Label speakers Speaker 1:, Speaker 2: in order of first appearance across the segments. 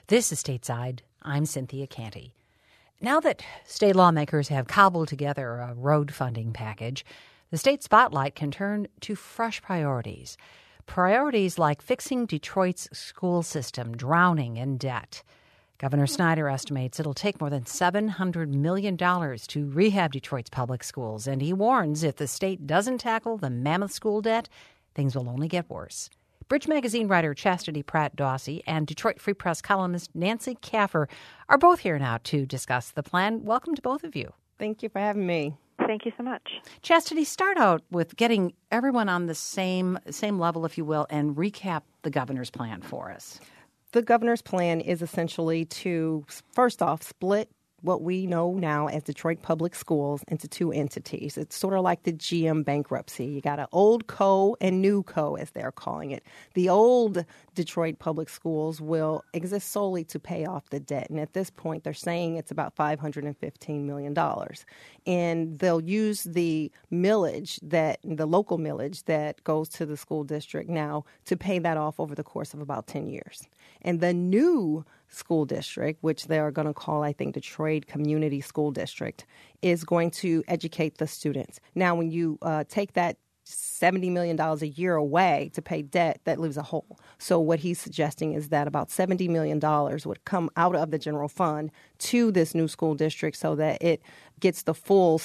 Speaker 1: This is Stateside. I'm Cynthia Canty. Now that state lawmakers have cobbled together a road funding package, the state spotlight can turn to fresh priorities. Priorities like fixing Detroit's school system drowning in debt. Governor Snyder estimates it'll take more than $700 million to rehab Detroit's public schools, and he warns if the state doesn't tackle the mammoth school debt, things will only get worse. Bridge Magazine writer Chastity Pratt Dawsey and Detroit Free Press columnist Nancy Kaffer are both here now to discuss the plan. Welcome to both of you.
Speaker 2: Thank you for having me.
Speaker 3: Thank you so much.
Speaker 1: Chastity, start out with getting everyone on the same level, if you will, and recap the governor's plan for us.
Speaker 2: The governor's plan is essentially to, first off, split what we know now as Detroit Public Schools into two entities. It's sort of like the GM bankruptcy. You got an old co and new co, as they're calling it. The old Detroit Public Schools will exist solely to pay off the debt. And at this point, they're saying it's about $515 million. And they'll use the millage, the local millage that goes to the school district now to pay that off over the course of about 10 years. And the new school district, which they are going to call, I think, Detroit Community School District, is going to educate the students. Now, when you take that $70 million a year away to pay debt, that leaves a hole. So what he's suggesting is that about $70 million would come out of the general fund to this new school district so that it gets the full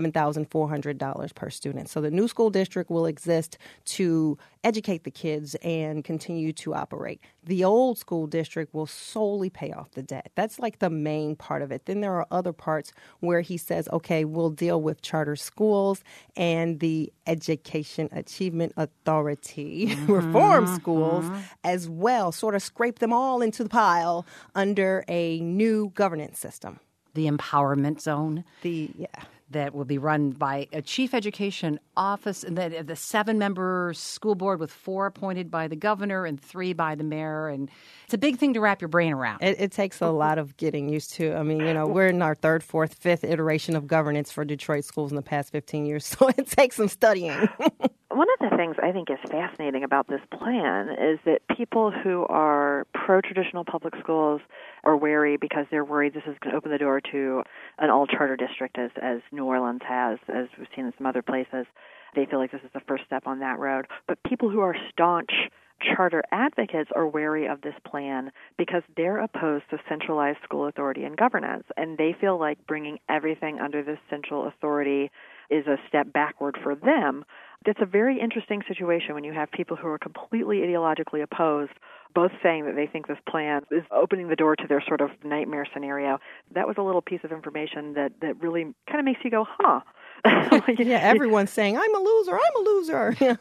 Speaker 2: $7,400 per student. So the new school district will exist to educate the kids and continue to operate. The old school district will solely pay off the debt. That's like the main part of it. Then there are other parts where he says, okay, we'll deal with charter schools and the Education Achievement Authority reform schools as well, sort of scrape them all into the pile under a new governance system.
Speaker 1: The empowerment zone. That will be run by a chief education office, and the 7-member school board with 4 appointed by the governor and 3 by the mayor. And it's a big thing to wrap your brain around.
Speaker 2: It takes a lot of getting used to. I mean, we're in our 3rd, 4th, 5th iteration of governance for Detroit schools in the past 15 years, so it takes some studying.
Speaker 3: One of the things I think is fascinating about this plan is that people who are pro-traditional public schools are wary because they're worried this is going to open the door to an all-charter district as New Orleans has, as we've seen in some other places. They feel like this is the first step on that road. But people who are staunch charter advocates are wary of this plan because they're opposed to centralized school authority and governance, and they feel like bringing everything under this central authority is a step backward for them. It's a very interesting situation when you have people who are completely ideologically opposed, both saying that they think this plan is opening the door to their sort of nightmare scenario. That was a little piece of information that really kind of makes you go, huh.
Speaker 2: Yeah, everyone's saying, I'm a loser.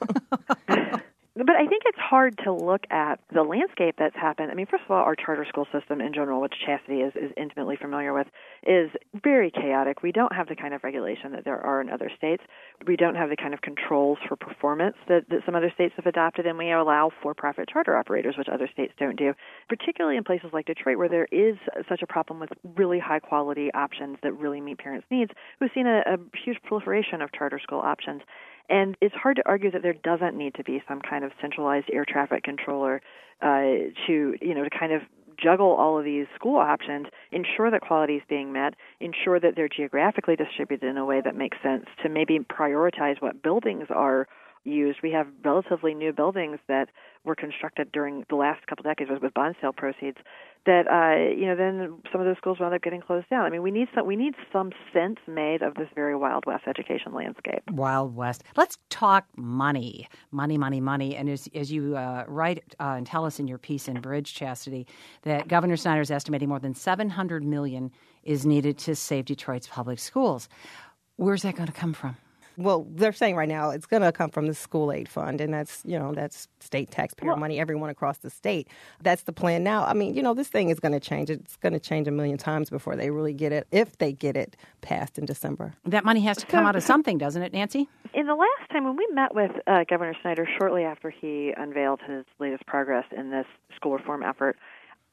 Speaker 3: But I think it's hard to look at the landscape that's happened. I mean, first of all, our charter school system in general, which Chastity is intimately familiar with, is very chaotic. We don't have the kind of regulation that there are in other states. We don't have the kind of controls for performance that some other states have adopted, and we allow for-profit charter operators, which other states don't do, particularly in places like Detroit where there is such a problem with really high-quality options that really meet parents' needs. We've seen a huge proliferation of charter school options. And it's hard to argue that there doesn't need to be some kind of centralized air traffic controller to kind of juggle all of these school options, ensure that quality is being met, ensure that they're geographically distributed in a way that makes sense, to maybe prioritize what buildings are used. We have relatively new buildings that were constructed during the last couple decades with bond sale proceeds that, then some of those schools wound up getting closed down. I mean, we need some sense made of this very Wild West education landscape.
Speaker 1: Wild West. Let's talk money. Money. And as you write and tell us in your piece in Bridge, Chastity, that Governor Snyder is estimating more than $700 million is needed to save Detroit's public schools. Where's that going to come from?
Speaker 2: Well, they're saying right now it's going to come from the school aid fund, and that's state taxpayer money, everyone across the state. That's the plan now. I mean, this thing is going to change. It's going to change a million times before they really get it, if they get it passed in December.
Speaker 1: That money has to come out of something, doesn't it, Nancy?
Speaker 3: In the last time when we met with Governor Snyder shortly after he unveiled his latest progress in this school reform effort,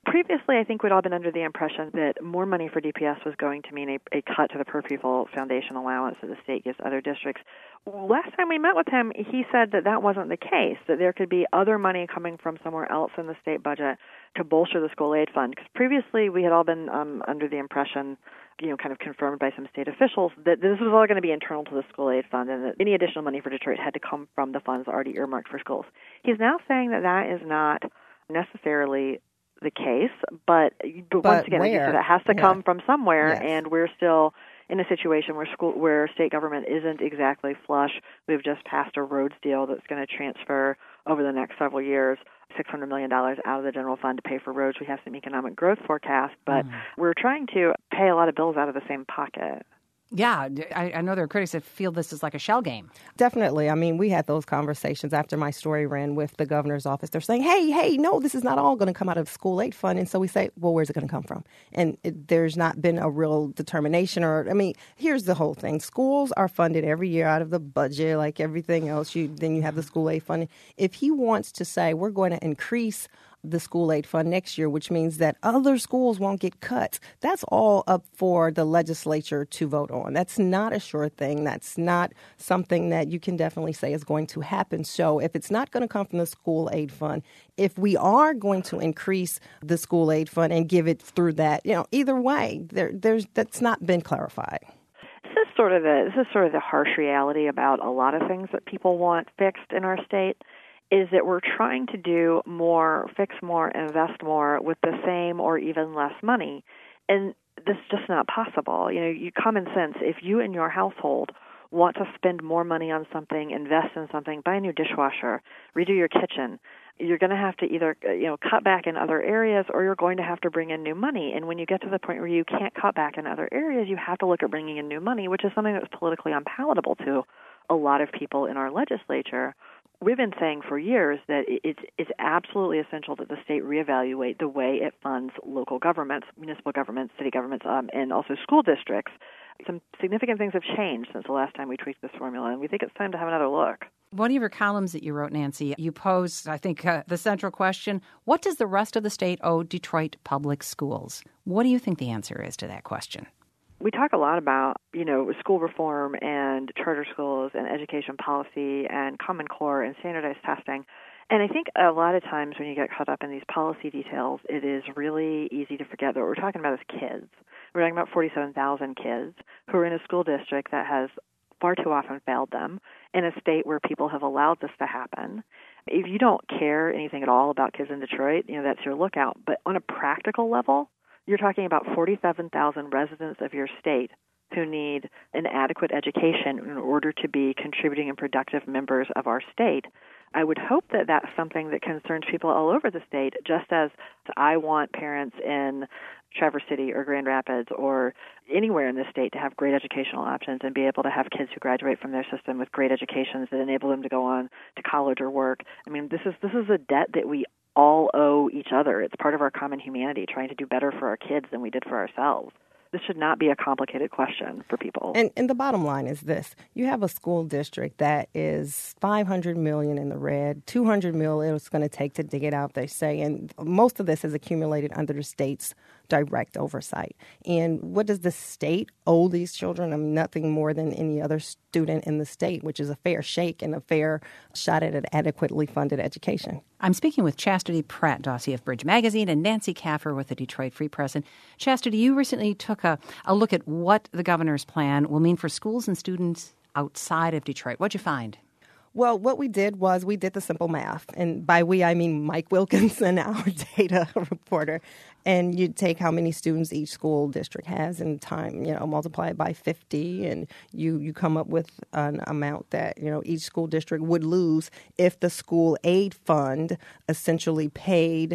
Speaker 3: Previously, I think we'd all been under the impression that more money for DPS was going to mean a cut to the per-pupil foundation allowance that the state gives other districts. Last time we met with him, he said that that wasn't the case, that there could be other money coming from somewhere else in the state budget to bolster the school aid fund. Because previously, we had all been under the impression, kind of confirmed by some state officials, that this was all going to be internal to the school aid fund and that any additional money for Detroit had to come from the funds already earmarked for schools. He's now saying that that is not necessarily the case, but once again, it has to come from somewhere, and we're still in a situation where state government isn't exactly flush. We've just passed a roads deal that's going to transfer over the next several years $600 million out of the general fund to pay for roads. We have some economic growth forecast, but we're trying to pay a lot of bills out of the same pocket.
Speaker 1: Yeah, I know there are critics that feel this is like a shell game.
Speaker 2: Definitely. I mean, we had those conversations after my story ran with the governor's office. They're saying, hey, no, this is not all going to come out of the school aid fund. And so we say, well, where's it going to come from? And there's not been a real determination here's the whole thing. Schools are funded every year out of the budget like everything else. Then you have the school aid fund. If he wants to say we're going to increase the school aid fund next year, which means that other schools won't get cuts. That's all up for the legislature to vote on. That's not a sure thing. That's not something that you can definitely say is going to happen. So if it's not going to come from the school aid fund, if we are going to increase the school aid fund and give it through that, either way, that's not been clarified.
Speaker 3: This is sort of the harsh reality about a lot of things that people want fixed in our state. Is that we're trying to do more, fix more, invest more with the same or even less money. And this is just not possible. Common sense, if you in your household want to spend more money on something, invest in something, buy a new dishwasher, redo your kitchen, you're going to have to either cut back in other areas or you're going to have to bring in new money. And when you get to the point where you can't cut back in other areas, you have to look at bringing in new money, which is something that's politically unpalatable to a lot of people in our legislature. We've been saying for years that it's absolutely essential that the state reevaluate the way it funds local governments, municipal governments, city governments, and also school districts. Some significant things have changed since the last time we tweaked this formula, and we think it's time to have another look.
Speaker 1: One of your columns that you wrote, Nancy, you posed, I think, the central question, what does the rest of the state owe Detroit public schools? What do you think the answer is to that question?
Speaker 3: We talk a lot about, school reform and charter schools and education policy and Common Core and standardized testing. And I think a lot of times when you get caught up in these policy details, it is really easy to forget that what we're talking about is kids. We're talking about 47,000 kids who are in a school district that has far too often failed them in a state where people have allowed this to happen. If you don't care anything at all about kids in Detroit, that's your lookout. But on a practical level, you're talking about 47,000 residents of your state who need an adequate education in order to be contributing and productive members of our state. I would hope that that's something that concerns people all over the state, just as I want parents in Traverse City or Grand Rapids or anywhere in the state to have great educational options and be able to have kids who graduate from their system with great educations that enable them to go on to college or work. I mean, this is a debt that we all owe each other. It's part of our common humanity, trying to do better for our kids than we did for ourselves. This should not be a complicated question for people.
Speaker 2: And the bottom line is this. You have a school district that is $500 million in the red, $200 million it's going to take to dig it out, they say. And most of this is accumulated under the state's direct oversight. And what does the state owe these children? I mean, nothing more than any other student in the state, which is a fair shake and a fair shot at an adequately funded education.
Speaker 1: I'm speaking with Chastity Pratt, Dossie of Bridge Magazine, and Nancy Kaffer with the Detroit Free Press. And Chastity, you recently took a look at what the governor's plan will mean for schools and students outside of Detroit. What'd you find?
Speaker 2: Well, what we did was we did the simple math. And by we, I mean Mike Wilkinson, our data reporter. And you take how many students each school district has in time, multiply it by 50, and you come up with an amount that, each school district would lose if the school aid fund essentially paid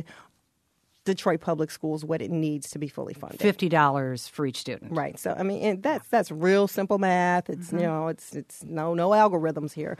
Speaker 2: Detroit Public Schools what it needs to be fully funded.
Speaker 1: $50 for each student.
Speaker 2: Right. So, I mean, and that's real simple math. It's, it's no algorithms here.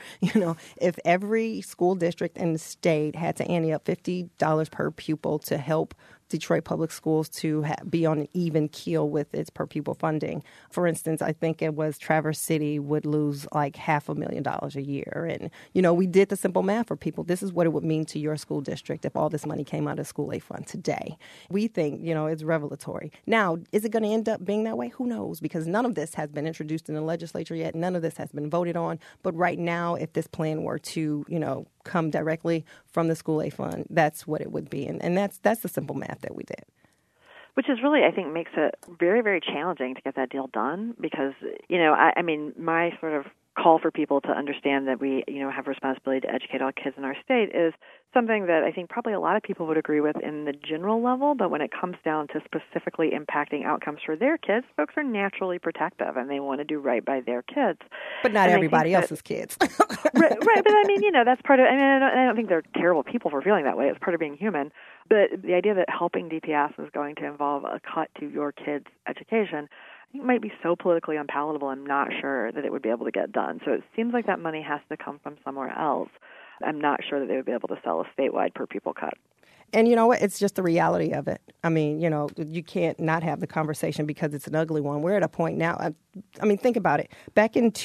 Speaker 2: If every school district in the state had to ante up $50 per pupil to help Detroit Public Schools to be on an even keel with its per pupil funding. For instance, I think it was Traverse City would lose like $500,000 a year. And, we did the simple math for people. This is what it would mean to your school district if all this money came out of school aid fund today. We think, it's revelatory. Now, is it going to end up being that way? Who knows? Because none of this has been introduced in the legislature yet. None of this has been voted on. But right now, if this plan were to, come directly from the school aid fund, that's what it would be. And that's the simple math that we did.
Speaker 3: Which is really, I think, makes it very, very challenging to get that deal done because, my sort of call for people to understand that we, have a responsibility to educate all kids in our state is something that I think probably a lot of people would agree with in the general level, but when it comes down to specifically impacting outcomes for their kids, folks are naturally protective and they want to do right by their kids.
Speaker 2: But not everybody else's kids.
Speaker 3: right, but that's part of, I don't think they're terrible people for feeling that way. It's part of being human. But the idea that helping DPS is going to involve a cut to your kids' education, I think might be so politically unpalatable, I'm not sure that it would be able to get done. So it seems like that money has to come from somewhere else. I'm not sure that they would be able to sell a statewide per pupil cut.
Speaker 2: And you know what? It's just the reality of it. You can't not have the conversation because it's an ugly one. We're at a point now. Think about it. Back in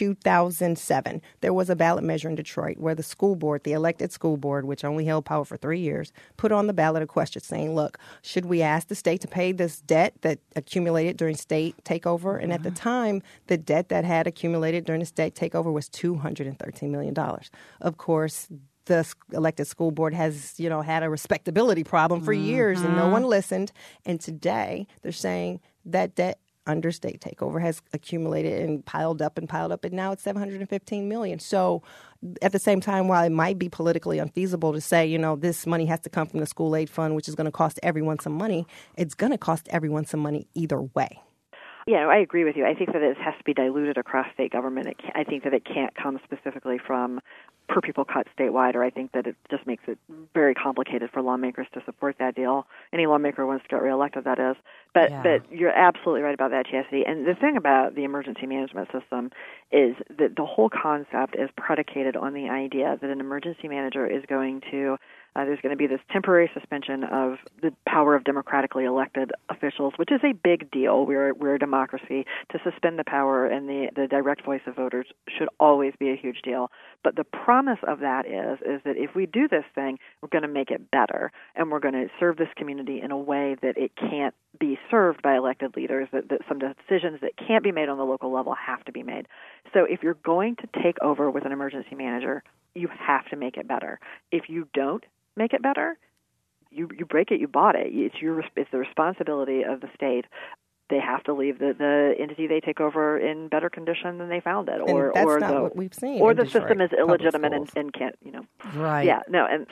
Speaker 2: 2007, there was a ballot measure in Detroit where the school board, the elected school board, which only held power for 3 years, put on the ballot a question saying, look, should we ask the state to pay this debt that accumulated during state takeover? And at the time, the debt that had accumulated during the state takeover was $213 million. Of course, the elected school board has, had a respectability problem for years and no one listened. And today they're saying that debt under state takeover has accumulated and piled up. And now it's $715 million. So at the same time, while it might be politically unfeasible to say, this money has to come from the school aid fund, which is going to cost everyone some money, it's going to cost everyone some money either way.
Speaker 3: Yeah, I agree with you. I think that it has to be diluted across state government. I think that it can't come specifically from per pupil cut statewide, or I think that it just makes it very complicated for lawmakers to support that deal. Any lawmaker wants to get reelected, that is. But you're absolutely right about that, Chastity. And the thing about the emergency management system is that the whole concept is predicated on the idea that an emergency manager is going to there's going to be this temporary suspension of the power of democratically elected officials, which is a big deal. We're a democracy. To suspend the power and the direct voice of voters should always be a huge deal. But the promise of that is that if we do this thing, we're going to make it better, and we're going to serve this community in a way that it can't be served by elected leaders, that some decisions that can't be made on the local level have to be made. So if you're going to take over with an emergency manager, you have to make it better. If you don't make it better, you break it, you bought it. It's the responsibility of the state. They have to leave the entity they take over in better condition than they found it,
Speaker 2: or not what we've seen.
Speaker 3: Or the system is illegitimate and can't,
Speaker 1: Right.
Speaker 3: Yeah, no, and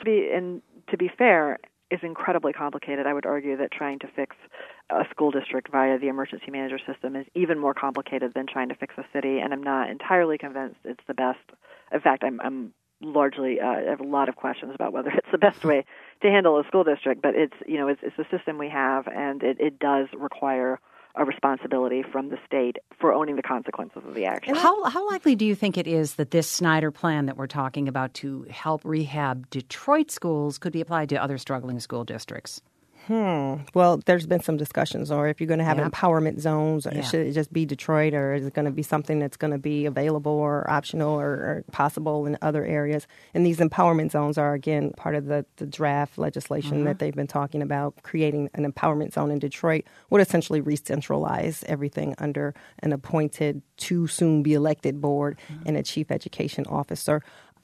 Speaker 3: to be fair, is incredibly complicated. I would argue that trying to fix a school district via the emergency manager system is even more complicated than trying to fix a city, and I'm not entirely convinced it's the best. In fact, I'm largely I have a lot of questions about whether it's the best way to handle a school district, but it's the system we have, and it does require a responsibility from the state for owning the consequences of the action.
Speaker 1: How likely do you think it is that this Snyder plan that we're talking about to help rehab Detroit schools could be applied to other struggling school districts?
Speaker 2: Well, there's been some discussions, or if you're going to have empowerment zones, or should it just be Detroit, or is it going to be something that's going to be available or optional or possible in other areas? And these empowerment zones are, again, part of the draft legislation that they've been talking about. Creating an empowerment zone in Detroit would essentially re-centralize everything under an appointed, to soon be elected board and a chief education officer.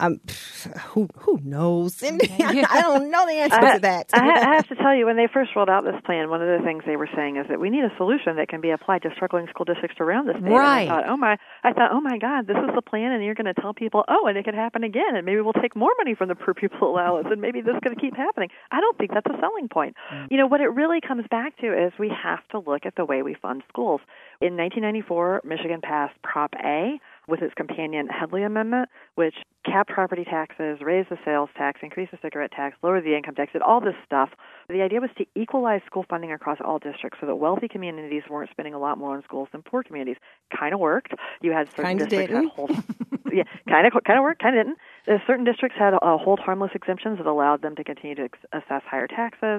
Speaker 2: Who knows? I don't know the answer to that.
Speaker 3: I have to tell you, when they first rolled out this plan, one of the things they were saying is that we need a solution that can be applied to struggling school districts around the state.
Speaker 1: Right.
Speaker 3: And I thought, oh my God, this is the plan, and you're going to tell people, and it could happen again, and maybe we'll take more money from the per pupil allowance, and maybe this is going to keep happening. I don't think that's a selling point. What it really comes back to is we have to look at the way we fund schools. In 1994, Michigan passed Prop A with its companion Headley Amendment, which capped property taxes, raised the sales tax, increased the cigarette tax, lowered the income tax, did all this stuff. The idea was to equalize school funding across all districts so that wealthy communities weren't spending a lot more on schools than poor communities. Kind of worked. You had certain districts that kind of worked, kind of didn't. Certain districts had hold harmless exemptions that allowed them to continue to assess higher taxes.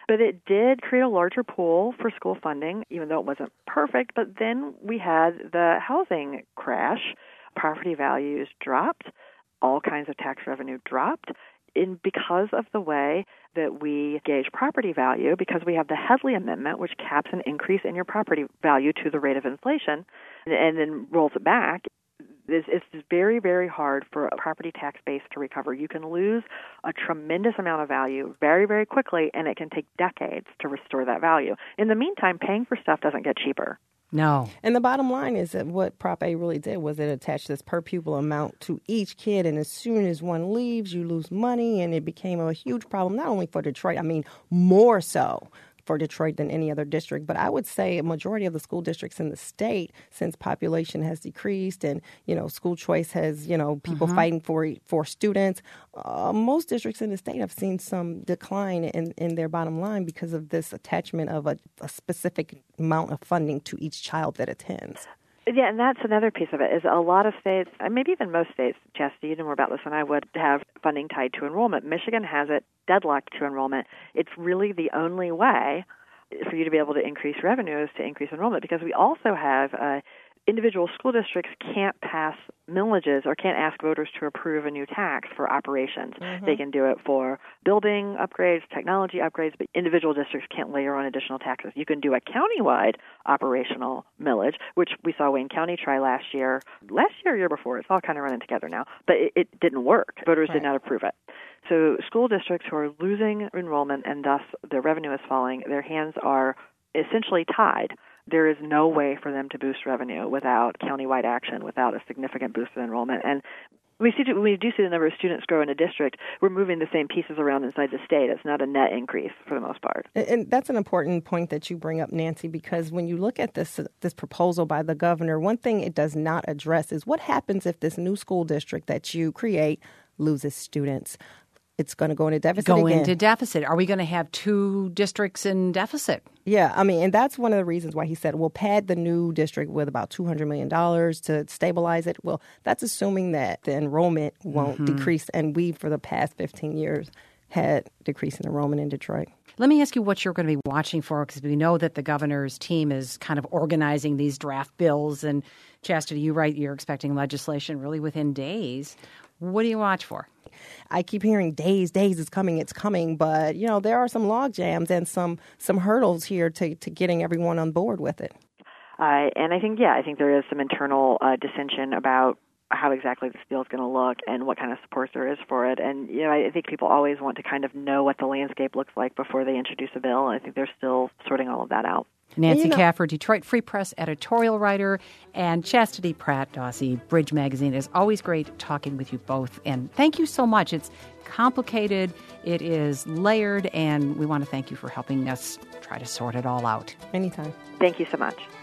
Speaker 3: But it did create a larger pool for school funding, even though it wasn't perfect. But then we had the housing crash. Property values dropped. All kinds of tax revenue dropped. Because of the way that we gauge property value, because we have the Headley Amendment, which caps an increase in your property value to the rate of inflation and then rolls it back, it's very, very hard for a property tax base to recover. You can lose a tremendous amount of value very, very quickly, and it can take decades to restore that value. In the meantime, paying for stuff doesn't get cheaper.
Speaker 1: No.
Speaker 2: And the bottom line is that what Prop A really did was it attached this per pupil amount to each kid. And as soon as one leaves, you lose money. And it became a huge problem, not only for Detroit, more so for Detroit than any other district. But I would say a majority of the school districts in the state, since population has decreased and, school choice has, people fighting for students, most districts in the state have seen some decline in their bottom line because of this attachment of a specific amount of funding to each child that attends.
Speaker 3: Yeah, and that's another piece of it, is a lot of states, and maybe even most states, Chastity, you know more about this than I would, have funding tied to enrollment. Michigan has it deadlocked to enrollment. It's really the only way for you to be able to increase revenue is to increase enrollment, because we also have individual school districts can't pass millages or can't ask voters to approve a new tax for operations. Mm-hmm. They can do it for building upgrades, technology upgrades, but individual districts can't layer on additional taxes. You can do a countywide operational millage, which we saw Wayne County try last year, year before. It's all kind of running together now, but it didn't work. Voters did not approve it. So school districts who are losing enrollment and thus their revenue is falling, their hands are essentially tied. There is no way for them to boost revenue without countywide action, without a significant boost in enrollment. And when we do see the number of students grow in a district, we're moving the same pieces around inside the state. It's not a net increase for the most part.
Speaker 2: And that's an important point that you bring up, Nancy, because when you look at this proposal by the governor, one thing it does not address is what happens if this new school district that you create loses students. It's going to go into deficit again.
Speaker 1: Are we going to have two districts in deficit?
Speaker 2: Yeah, and that's one of the reasons why he said we'll pad the new district with about $200 million to stabilize it. Well, that's assuming that the enrollment won't decrease. And we, for the past 15 years, had decreasing enrollment in Detroit.
Speaker 1: Let me ask you what you're going to be watching for, because we know that the governor's team is kind of organizing these draft bills. And Chastity, you're expecting legislation really within days. What do you watch for?
Speaker 2: I keep hearing days, it's coming. But, there are some log jams and some hurdles here to getting everyone on board with it.
Speaker 3: And I think there is some internal dissension about how exactly this bill is going to look and what kind of support there is for it. And, I think people always want to kind of know what the landscape looks like before they introduce a bill. I think they're still sorting all of that out.
Speaker 1: Nancy Kaffer, Detroit Free Press editorial writer, and Chastity Pratt-Dawsey, Bridge Magazine. It's always great talking with you both. And thank you so much. It's complicated, it is layered, and we want to thank you for helping us try to sort it all out.
Speaker 2: Anytime.
Speaker 3: Thank you so much.